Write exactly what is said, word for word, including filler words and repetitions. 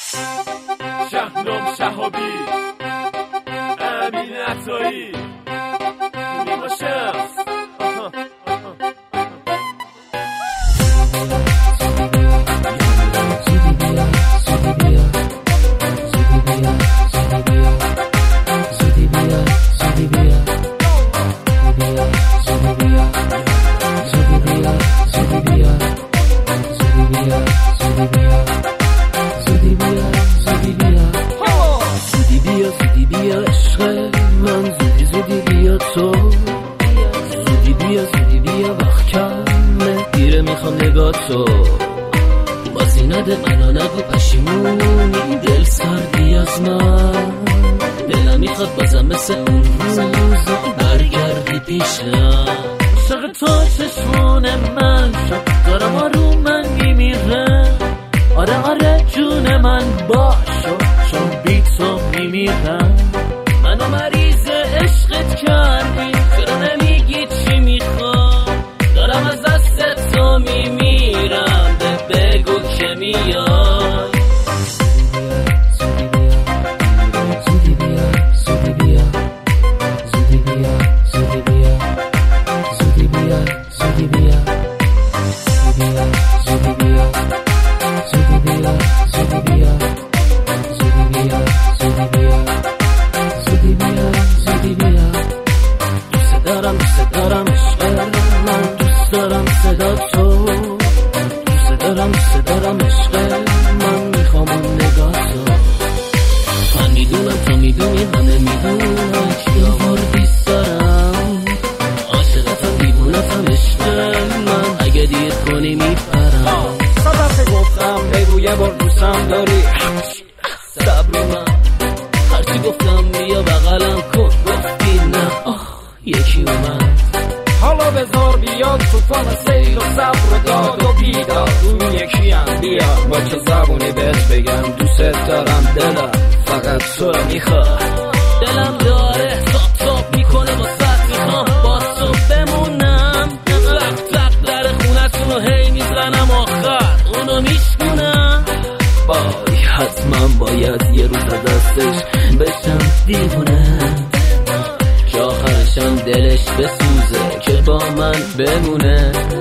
شهنام شهابی، امین عطایی، نیما شمس. زودی بیا زودی بیا وقت کمه دیره میخوام نگاه تو بازی نده منو نگو پشیمونی دل سردی از من دلم میخواد بازم مثل اون روزا برگردی پیشم عشق تو چشمون من شد دارم آروم من میمیره آره آره جون من باشو چون بی تو میمیرم منو مریض عشقت کردی چرا نمیگی چی میخوام دارم از دست تو میمیرم به بگو که میای زودی بیا زودی بیا زودی بیا زودی بیا زودی بیا زودی بیا زودی بیا زودی بیا زودی بیا زودی بیا زودی بیا زودی بیا زودی بیا دوست دارم دوست دارم عشق من دوست دارم صدا تو دوست دارم دوست دارم عشق من میخوام اون نگاه تو من میدونم تو میدونی همه میدونم کیا دوست دارم عاشقتم دیوونتم عشق من اگه دیر کنی میپرم صدف گفتم بگو یه بار دوستم داری صبر من هرچی گفتم بیا بغلم کن گفتی نه آه یکی اومد حالا بذار بیاد توفان سیل و صبر و داد و بیداد اون یکی هم بیا با چه زبونی بهت بگم دوست دارم دلم فقط تو میخواد دلم داره تاپ تاپ میکنه با ست میخوام با تو بمونم تق تق در خونتون رو هی میزنم آخر اونو میشکنم بای حتما باید یه روز دستش بشم دیوونه که آخرشم دلش بسوزه که با من بمونه